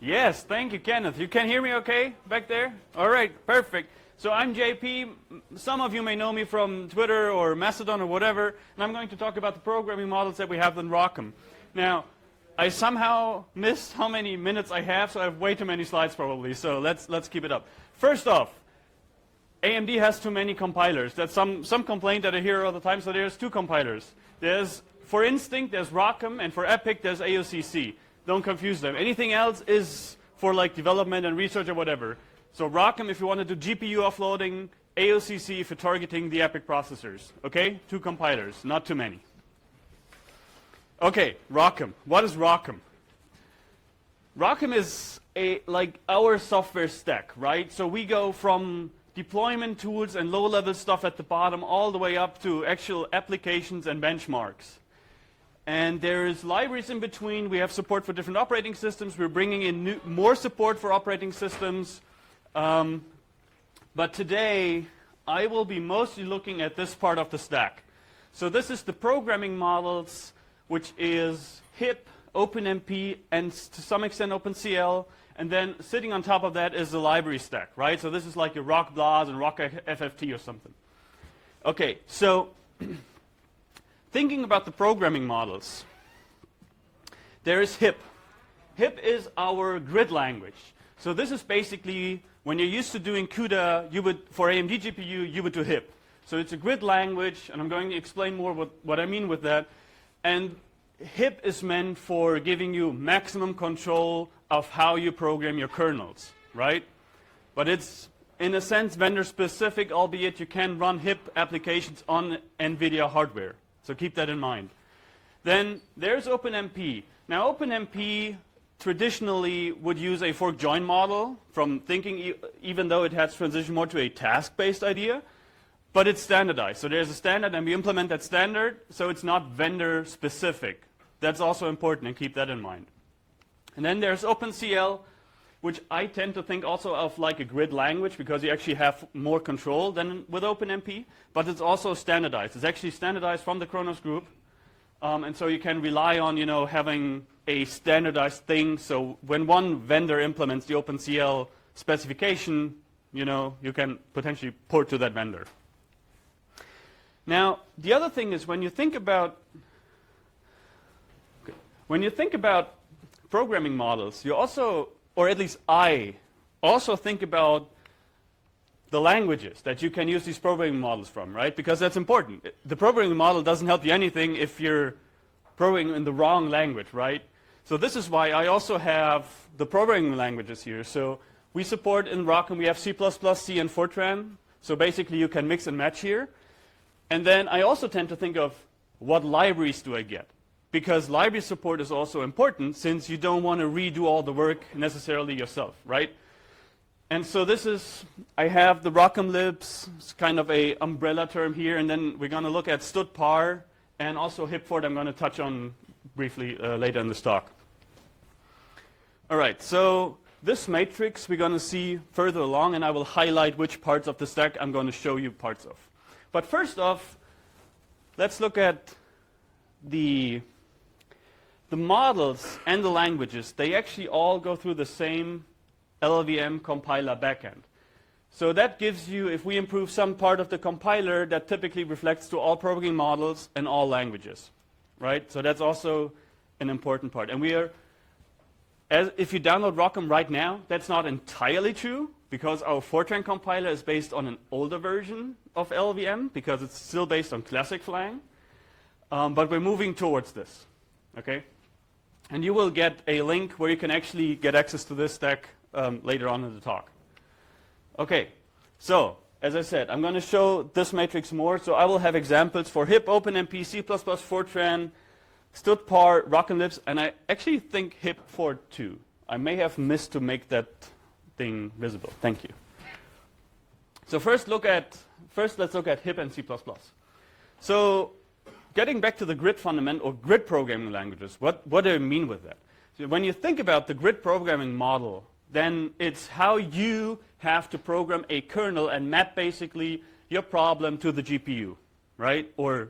Yes, thank you, Kenneth. You can hear me okay back there? All right, perfect. So I'm JP. Some of you may know me from Twitter or Mastodon or whatever, and I'm going to talk about the programming models that we have in ROCm. Now, I somehow missed how many minutes I have, so I have way too many slides probably, so let's keep it up. First off, AMD has too many compilers. That's some complaint that I hear all the time, so there's two compilers. There's, for Instinct, there's ROCm, and for EPYC, there's AOCC. Don't confuse them. Anything else is for like development and research or whatever. So ROCm if you want to do GPU offloading, AOCC if you're targeting the EPYC processors. Okay? Two compilers, not too many. Okay, ROCm. What is ROCm? ROCm is like our software stack, right? So we go from deployment tools and low-level stuff at the bottom all the way up to actual applications and benchmarks. And there's libraries in between. We have support for different operating systems. We're bringing in more support for operating systems. But today, I will be mostly looking at this part of the stack. So this is the programming models, which is HIP, OpenMP, and to some extent OpenCL. And then sitting on top of that is the library stack, right? So this is like your ROCBLAS and ROCFFT or something. Okay, so thinking about the programming models, there is HIP. HIP is our grid language. So this is basically, when you're used to doing CUDA, for AMD GPU, you would do HIP. So it's a grid language, and I'm going to explain more what I mean with that. And HIP is meant for giving you maximum control of how you program your kernels, right? But it's, in a sense, vendor-specific, albeit you can run HIP applications on NVIDIA hardware. So keep that in mind. Then there's OpenMP. Now OpenMP traditionally would use a fork join model from thinking, even though it has transitioned more to a task-based idea, but it's standardized. So there's a standard and we implement that standard, so it's not vendor-specific. That's also important, and keep that in mind. And then there's OpenCL, which I tend to think also of like a grid language because you actually have more control than with OpenMP, but it's also standardized. It's actually standardized from the Khronos group, and so you can rely on, having a standardized thing. So when one vendor implements the OpenCL specification, you can potentially port to that vendor. Now, the other thing is when you think about programming models, you also, or at least I, also think about the languages that you can use these programming models from, right? Because that's important. The programming model doesn't help you anything if you're programming in the wrong language, right? So this is why I also have the programming languages here. So we support in ROCm, we have C++, C, and Fortran. So basically you can mix and match here. And then I also tend to think of what libraries do I get? Because library support is also important since you don't want to redo all the work necessarily yourself, right? And so this is, I have the ROCm libs, it's kind of a umbrella term here, and then we're going to look at std_par and also HipFort I'm going to touch on briefly later in this talk. All right, so this matrix we're going to see further along, and I will highlight which parts of the stack I'm going to show you parts of. But first off, let's look at the models and the languages. They actually all go through the same LLVM compiler backend. So that gives you, if we improve some part of the compiler, that typically reflects to all programming models and all languages, right? So that's also an important part. And if you download ROCm right now, that's not entirely true because our Fortran compiler is based on an older version of LLVM because it's still based on classic Flang. But we're moving towards this, okay? And you will get a link where you can actually get access to this stack later on in the talk. Okay, so as I said, I'm going to show this matrix more. So I will have examples for HIP, OpenMP, C++, Fortran, std_par, ROCm libs, and I actually think HipFort too. I may have missed to make that thing visible. Thank you. So first let's look at HIP and C++. So getting back to the grid fundament or grid programming languages, what do I mean with that? So when you think about the grid programming model, then it's how you have to program a kernel and map basically your problem to the GPU, right? Or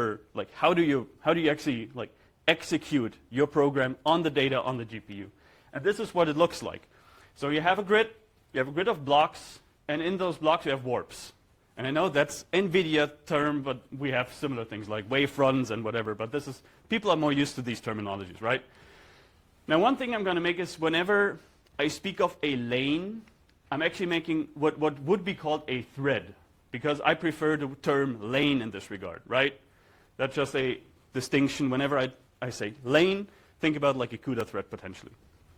how do you actually execute your program on the data on the GPU? And this is what it looks like. So you have a grid of blocks, and in those blocks you have warps. And I know that's NVIDIA term, but we have similar things like wavefronts and whatever, but people are more used to these terminologies, right? Now one thing I'm going to make is whenever I speak of a lane, I'm actually making what would be called a thread, because I prefer the term lane in this regard, right? That's just a distinction. Whenever I say lane, think about like a CUDA thread potentially.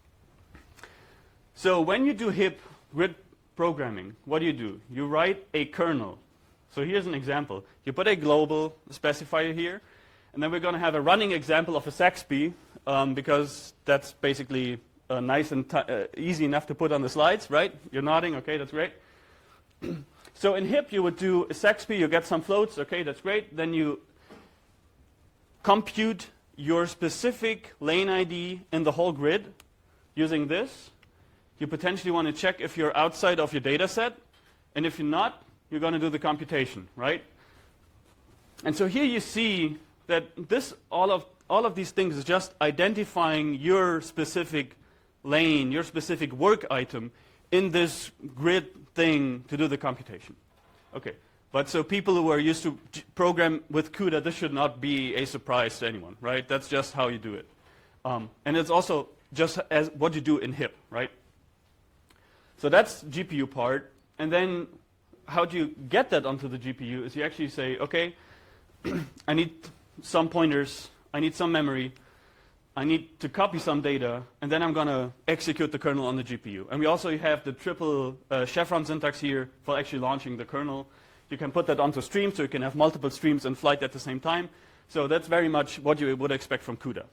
So when you do HIP grid programming, what do? You write a kernel. So here's an example. You put a global specifier here, and then we're going to have a running example of a Saxby, because that's basically nice and easy enough to put on the slides, right? You're nodding, okay, that's great. So in HIP, you would do a Saxby, you get some floats, okay, that's great. Then you compute your specific lane ID in the whole grid using this. You potentially want to check if you're outside of your data set, and if you're not, you're going to do the computation, right? And so here you see that all of these things is just identifying your specific lane, your specific work item in this grid thing to do the computation. Okay, but so people who are used to program with CUDA, this should not be a surprise to anyone, right? That's just how you do it. And it's also just as what you do in HIP, right? So that's GPU part, and then how do you get that onto the GPU is you actually say, okay, I need some pointers, I need some memory, I need to copy some data, and then I'm going to execute the kernel on the GPU. And we also have the triple chevron syntax here for actually launching the kernel. You can put that onto streams, so you can have multiple streams in flight at the same time. So that's very much what you would expect from CUDA.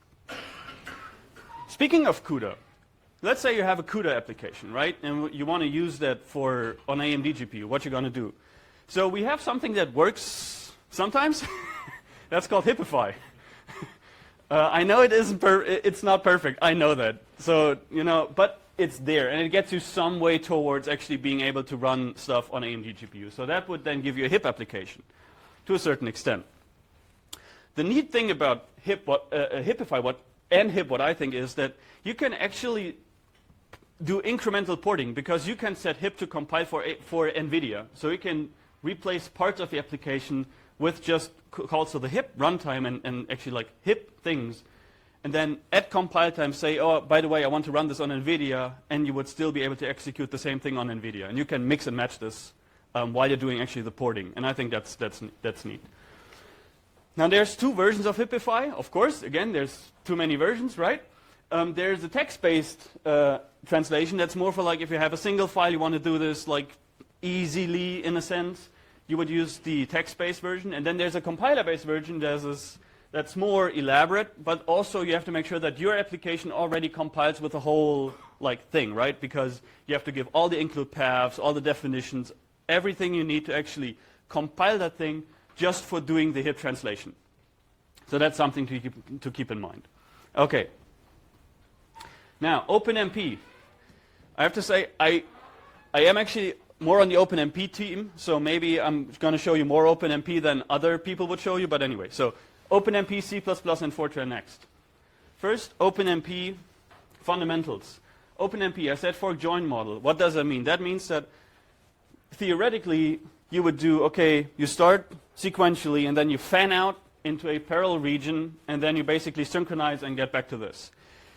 Speaking of CUDA, let's say you have a CUDA application, right? And you want to use that on AMD GPU. What you're going to do? So we have something that works sometimes. That's called Hipify. I know it's not perfect. I know that. So, but it's there, and it gets you some way towards actually being able to run stuff on AMD GPU. So that would then give you a HIP application to a certain extent. The neat thing about Hipify, and HIP, what I think is that you can actually do incremental porting, because you can set HIP to compile for NVIDIA. So you can replace parts of the application with just calls to the HIP runtime and actually like HIP things. And then at compile time say, oh, by the way, I want to run this on NVIDIA, and you would still be able to execute the same thing on NVIDIA. And you can mix and match this while you're doing actually the porting. And I think that's neat. Now there's two versions of Hipify, of course. Again, there's too many versions, right? There's a text-based translation that's more for like if you have a single file, you want to do this like easily in a sense, you would use the text-based version. And then there's a compiler-based version that's more elaborate, but also you have to make sure that your application already compiles with the whole like thing, right? Because you have to give all the include paths, all the definitions, everything you need to actually compile that thing just for doing the HIP translation. So that's something to keep in mind. Okay. Now, OpenMP. I have to say, I am actually more on the OpenMP team, so maybe I'm going to show you more OpenMP than other people would show you, but anyway. So OpenMP, C++, and Fortran next. First, OpenMP fundamentals. OpenMP, I said fork join model. What does that mean? That means that theoretically, you would do, okay, you start sequentially, and then you fan out into a parallel region, and then you basically synchronize and get back to this.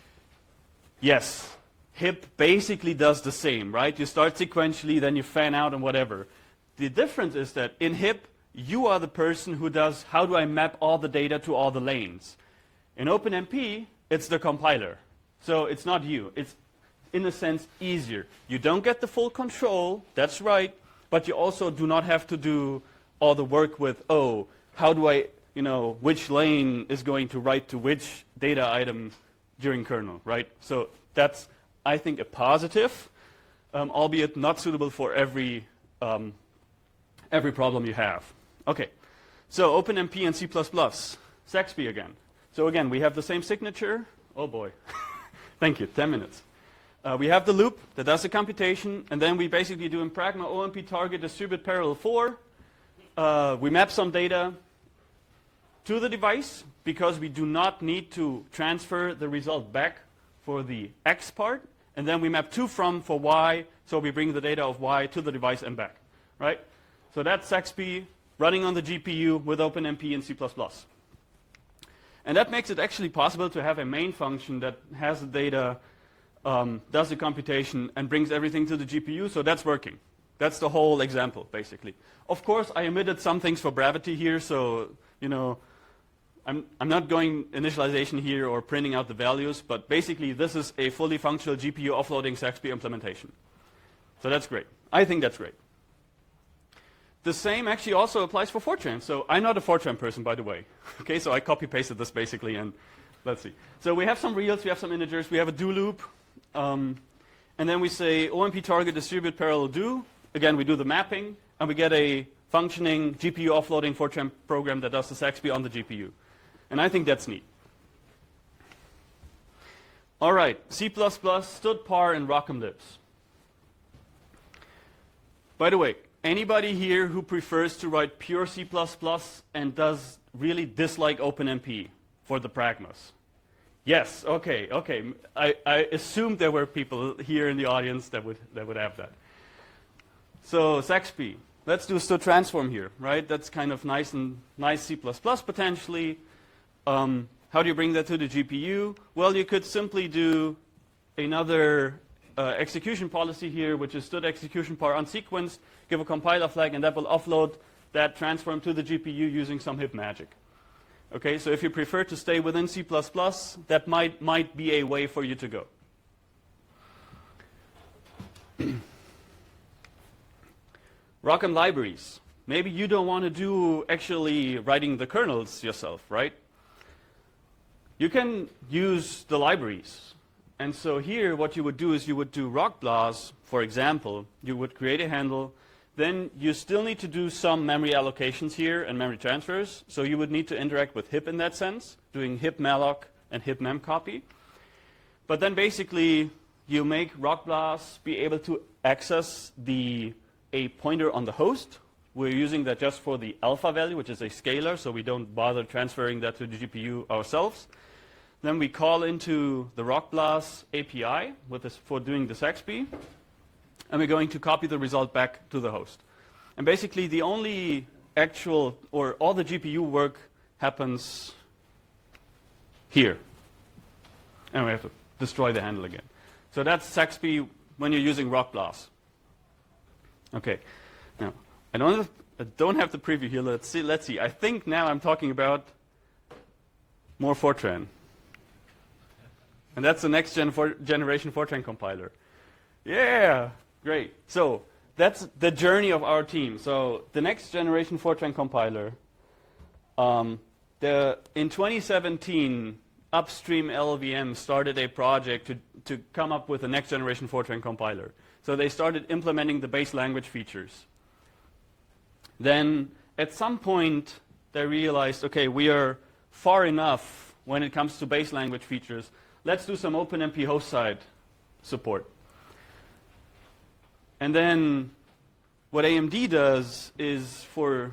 Yes, HIP basically does the same, right? You start sequentially, then you fan out and whatever. The difference is that in HIP, you are the person who does, how do I map all the data to all the lanes? In OpenMP, it's the compiler. So it's not you. It's, in a sense, easier. You don't get the full control, that's right, but you also do not have to do all the work with, oh, how do I, which lane is going to write to which data item during kernel, right? So that's, I think, a positive, albeit not suitable for every problem you have. Okay, so OpenMP and C++, Saxby again. So again, we have the same signature. Oh boy, thank you, 10 minutes. We have the loop that does the computation, and then we basically do in Pragma OMP target distribute parallel 4. We map some data to the device because we do not need to transfer the result back for the X part, and then we map to from for Y, so we bring the data of Y to the device and back, right? So that's SAXPY running on the GPU with OpenMP and C++. And that makes it actually possible to have a main function that has the data, does the computation, and brings everything to the GPU, so that's working. That's the whole example, basically. Of course, I omitted some things for brevity here, so, you know, I'm not going initialization here or printing out the values, but basically this is a fully functional GPU offloading SAXPY implementation. So that's great. I think that's great. The same actually also applies for Fortran. So I'm not a Fortran person, by the way. Okay, so I copy-pasted this basically, and let's see. So we have some reals, we have some integers, we have a do loop, and then we say OMP target distribute parallel do. Again, we do the mapping, and we get a functioning GPU offloading Fortran program that does the SAXPY on the GPU. And I think that's neat. All right, C++, std_par, and ROCmLibs. By the way, anybody here who prefers to write pure C++ and does really dislike OpenMP for the pragmas? Yes, okay. I assumed there were people here in the audience that would have that. So SAXPY, let's do std transform here, right? That's kind of nice C++ potentially. How do you bring that to the GPU? Well, you could simply do another execution policy here, which is std execution par unsequenced, give a compiler flag, and that will offload that transform to the GPU using some hip magic. Okay, so if you prefer to stay within C++, that might be a way for you to go. ROCm libraries. Maybe you don't want to do actually writing the kernels yourself, right? You can use the libraries. And so here what you would do is you would do ROCBLAS, for example. You would create a handle. Then you still need to do some memory allocations here and memory transfers. So you would need to interact with hip in that sense, doing hip malloc and hip memcopy. But then basically you make ROCBLAS be able to access a pointer on the host. We're using that just for the alpha value, which is a scalar, so we don't bother transferring that to the GPU ourselves. Then we call into the ROCBLAS API for doing the SAXPY, and we're going to copy the result back to the host. And basically the only actual, or all the GPU work happens here. And we have to destroy the handle again. So that's SAXPY when you're using ROCBLAS. Okay, now I don't have the preview here. Let's see. I think now I'm talking about more Fortran. And that's the next generation Fortran compiler. Yeah, great. So that's the journey of our team. So the next generation Fortran compiler, in 2017, Upstream LLVM started a project to come up with a next generation Fortran compiler. So they started implementing the base language features. Then at some point they realized, okay, we are far enough when it comes to base language features. Let's do some OpenMP host side support. And then what AMD does is for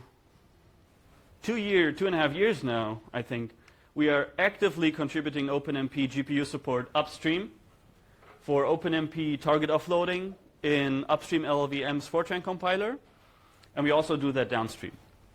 2.5 years now, I think, we are actively contributing OpenMP GPU support upstream for OpenMP target offloading in Upstream LLVM's Fortran compiler. And we also do that downstream.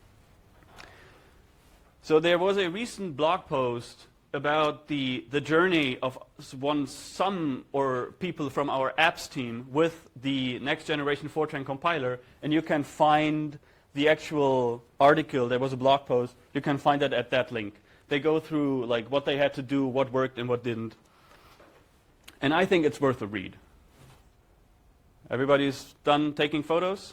So there was a recent blog post about the journey of some people from our apps team with the next generation Fortran compiler, and you can find the actual article. There was a blog post. You can find that at that link. They go through like what they had to do, what worked and what didn't. And I think it's worth a read. Everybody's done taking photos?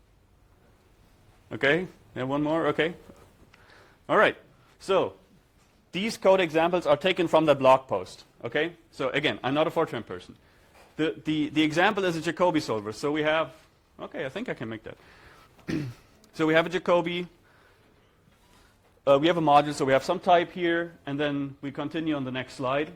Okay, and one more, okay. All right, so these code examples are taken from that blog post, okay? So again, I'm not a Fortran person. The example is a Jacobi solver. So we have, okay, I think I can make that. So we have a Jacobi. We have a module, so we have some type here, and then we continue on the next slide.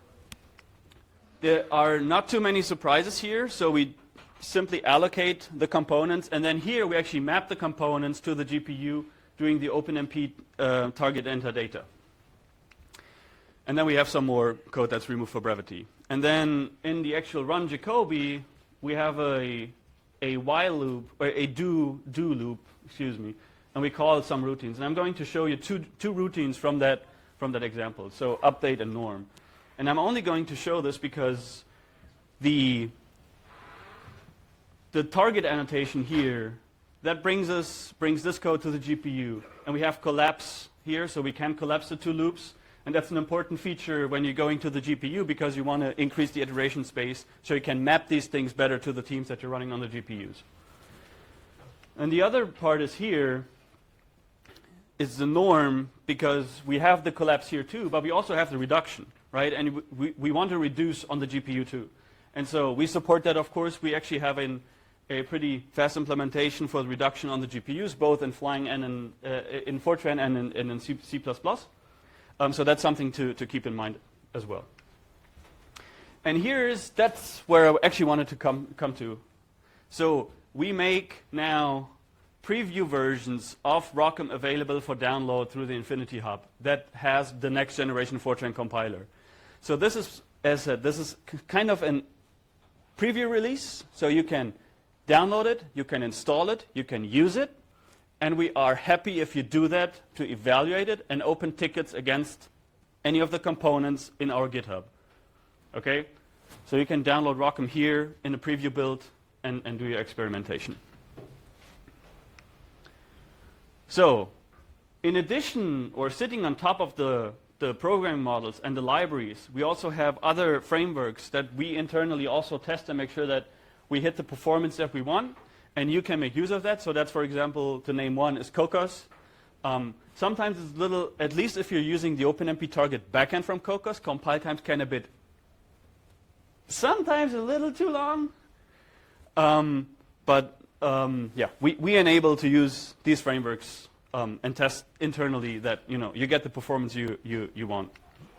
There are not too many surprises here, so we simply allocate the components, and then here we actually map the components to the GPU doing the OpenMP target enter data. And then we have some more code that's removed for brevity. And then in the actual run Jacobi, we have a while loop, or a do loop, excuse me, and we call some routines. And I'm going to show you two routines from that example, so update and norm. And I'm only going to show this because the target annotation here, that brings this code to the GPU. And we have collapse here, so we can collapse the two loops. And that's an important feature when you're going to the GPU because you want to increase the iteration space so you can map these things better to the teams that you're running on the GPUs. And the other part is here is the norm because we have the collapse here too, but we also have the reduction, right? And we want to reduce on the GPU too. And so we support that, of course. We actually have a pretty fast implementation for the reduction on the GPUs, both in Flying and in Fortran and in C++. So that's something to keep in mind as well. And that's where I actually wanted to come to. So we make now preview versions of ROCm available for download through the Infinity Hub that has the next generation Fortran compiler. So this is, as I said, this is kind of a preview release. So you can download it, you can install it, you can use it. And we are happy if you do that to evaluate it and open tickets against any of the components in our GitHub. Okay? So you can download ROCm here in the preview build and do your experimentation. So, in addition, or sitting on top of the programming models and the libraries, we also have other frameworks that we internally also test and make sure that we hit the performance that we want. And you can make use of that. So that's, for example, to name one, is Kokkos. Sometimes it's little, at least if you're using the OpenMP target backend from Kokkos, compile times can sometimes a little too long. Yeah, we enable to use these frameworks and test internally that you get the performance you want.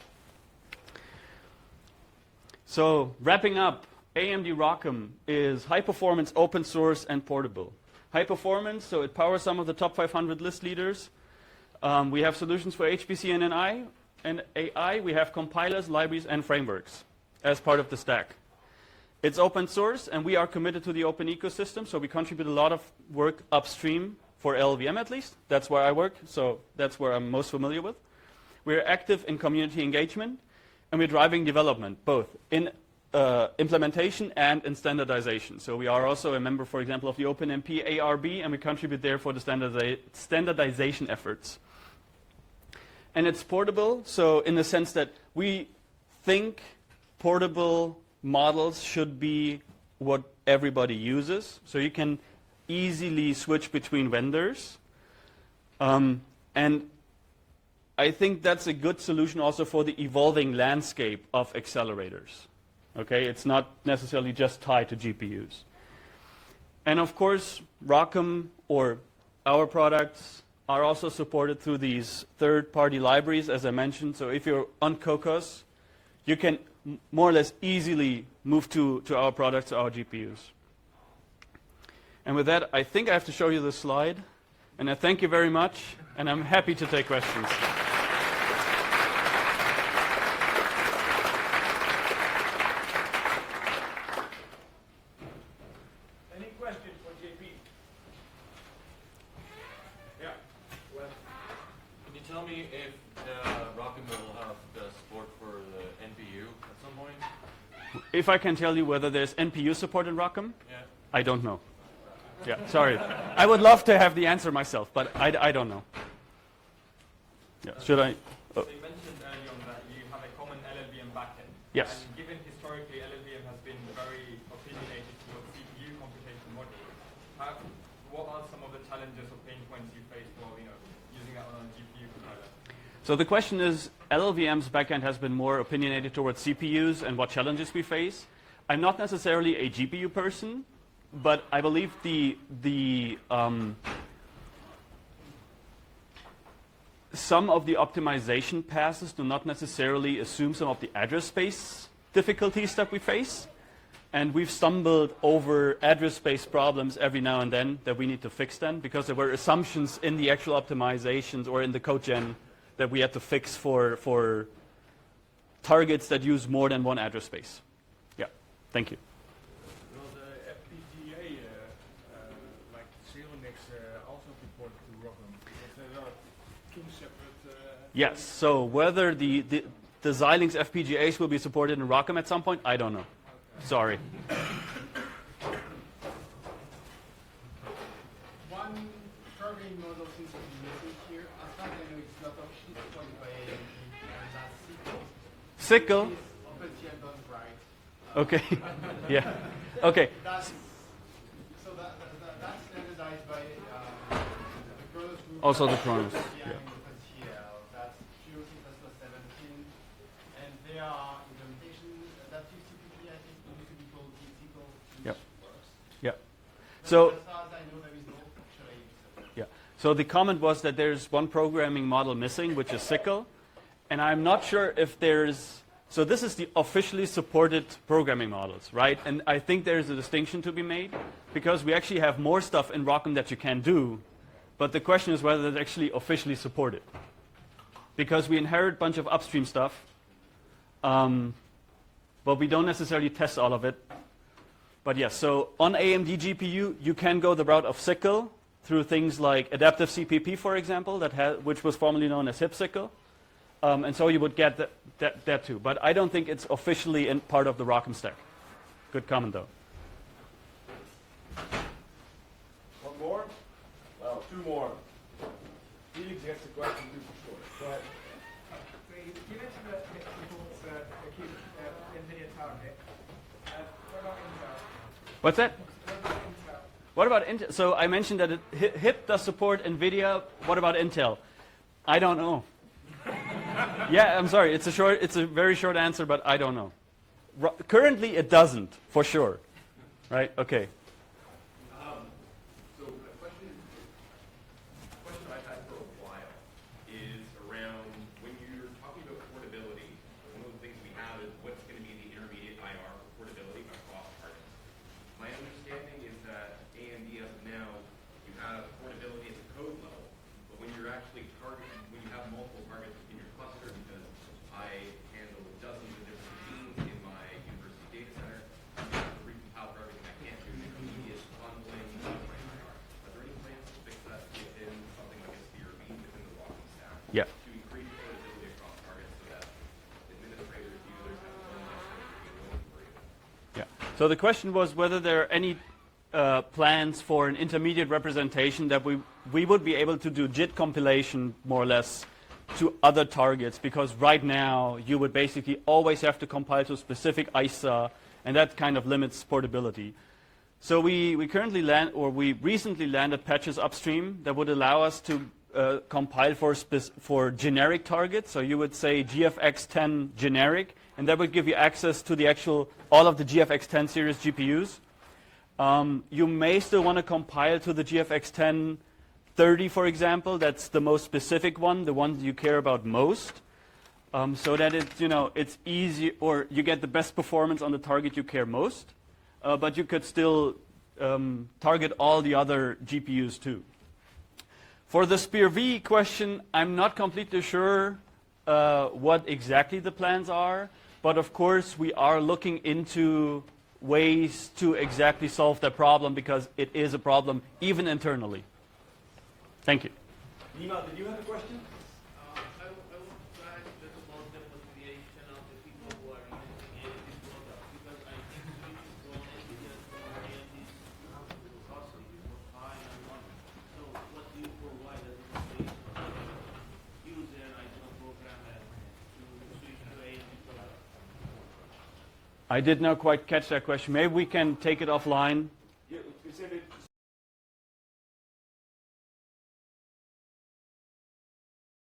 So wrapping up, AMD ROCm is high performance, open source, and portable. High performance, so it powers some of the top 500 list leaders. We have solutions for HPC and NI and AI. We have compilers, libraries, and frameworks as part of the stack. It's open source, and we are committed to the open ecosystem, so we contribute a lot of work upstream for LLVM at least. That's where I work, so that's where I'm most familiar with. We're active in community engagement, and we're driving development, both in implementation and in standardization. So we are also a member, for example, of the OpenMP ARB, and we contribute there for the standardization efforts. And it's portable, so in the sense that we think portable models should be what everybody uses. So you can easily switch between vendors. And I think that's a good solution also for the evolving landscape of accelerators. Okay, it's not necessarily just tied to GPUs. And of course, ROCm, or our products, are also supported through these third-party libraries, as I mentioned. So if you're on Kokkos, you can more or less easily move to our products, our GPUs. And with that, I think I have to show you this slide. And I thank you very much, and I'm happy to take questions. If I can tell you whether there's NPU support in ROCm? Yeah. I don't know. Yeah, sorry. I would love to have the answer myself, but I don't know. Yeah. Should I? So you mentioned earlier on that you have a common LLVM backend. Yes. And given historically LLVM has been very opinionated towards CPU computation modules, what are some of the challenges or pain points you face while using that on a GPU compiler? So the question is, LLVM's backend has been more opinionated towards CPUs and what challenges we face. I'm not necessarily a GPU person, but I believe some of the optimization passes do not necessarily assume some of the address space difficulties that we face. And we've stumbled over address space problems every now and then that we need to fix them because there were assumptions in the actual optimizations or in the code gen that we had to fix for targets that use more than one address space. Yeah, thank you. Will the FPGA, like Xilinx, also be ported to ROCm? Because there are two separate... Yes, so whether the Xilinx FPGAs will be supported in ROCm at some point, I don't know. Sorry. One programming model seems to be missing here. As far as I know, it's not officially supported by AMD, and that's SICKLE. SICKLE. OpenCL done right. Okay. Yeah. Okay. That's standardized by the Kronos group. Also the Kronos, Yeah. yeah. OpenCL. That's POC ++17. And there are implementation that used to be, I think, it used to be called SICKLE, which Yep. works. Yeah. But So. as far as I know, there is no official AMD support. Yeah. So the comment was that there's one programming model missing, which is SICKLE, and I'm not sure if there's. So this is the officially supported programming models, right? And I think there's a distinction to be made because we actually have more stuff in ROCm that you can do, but the question is whether it's actually officially supported. Because we inherit a bunch of upstream stuff, but we don't necessarily test all of it. But yes, so on AMD GPU, you can go the route of SICKLE through things like adaptive CPP, for example, which was formerly known as HIP-SICKLE. And so you would get that too. But I don't think it's officially in part of the ROCm stack. Good comment, though. One more? Well, two more. Felix gets the question too for short. Go ahead. You mentioned that it supports acute NVIDIA target. What about Intel? What's that? What about Intel? What about Intel? So I mentioned that HIP does support NVIDIA. What about Intel? I don't know. Yeah, I'm sorry. It's a very short answer, but I don't know. Currently, it doesn't, for sure. Right? Okay. So a question I've had for a while is around when you're talking about portability, one of the things we have is what's going to be the intermediate IR for portability across targets. My understanding is that AMD as of now, you have portability at the code level, but when you're actually targeting, when you have multiple targets in your cluster, because I handle dozens of different machines in my university data center, I have to recompile for everything I can't do intermediate bundling of my IR. Are there any plans to fix that within something like a Sphere V within the ROCm stack? Yeah. To increase portability across targets so that administrators, users have one less thing to be willing for you? Yeah. So the question was whether there are any plans for an intermediate representation that we would be able to do JIT compilation more or less to other targets, because right now you would basically always have to compile to a specific ISA, and that kind of limits portability. So we recently landed patches upstream that would allow us to compile for generic targets. So you would say GFX10 generic, and that would give you access to all of the GFX10 series GPUs. You may still want to compile to the GFX10 30, for example. That's the most specific one, the one you care about most, so that it's easy, or you get the best performance on the target you care most. But you could still target all the other GPUs too. For the Sphere V question, I'm not completely sure what exactly the plans are, but of course we are looking into ways to exactly solve that problem, because it is a problem even internally. Thank you. Nima, did you have a question? I want to ask just about the motivation of the people who are using this product, because I think this is going because AMD is costly, for time and money. So what do you provide as a motivation of the user, I don't know, programmer to switch to AMD product? I did not quite catch that question. Maybe we can take it offline. Yeah,